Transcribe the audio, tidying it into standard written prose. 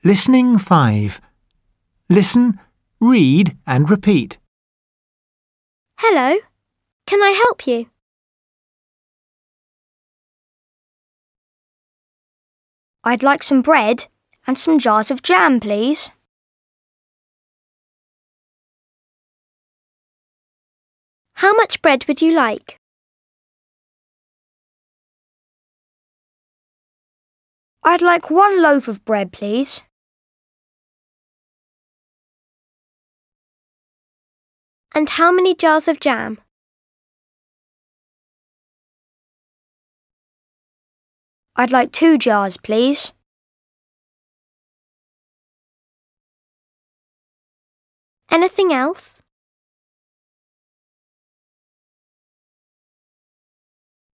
Listening 5. Listen, read and repeat. Hello, can I help you? I'd like some bread and some jars of jam, please. How much bread would you like? I'd like 1 loaf of bread, please. And how many jars of jam? I'd like 2 jars, please. Anything else?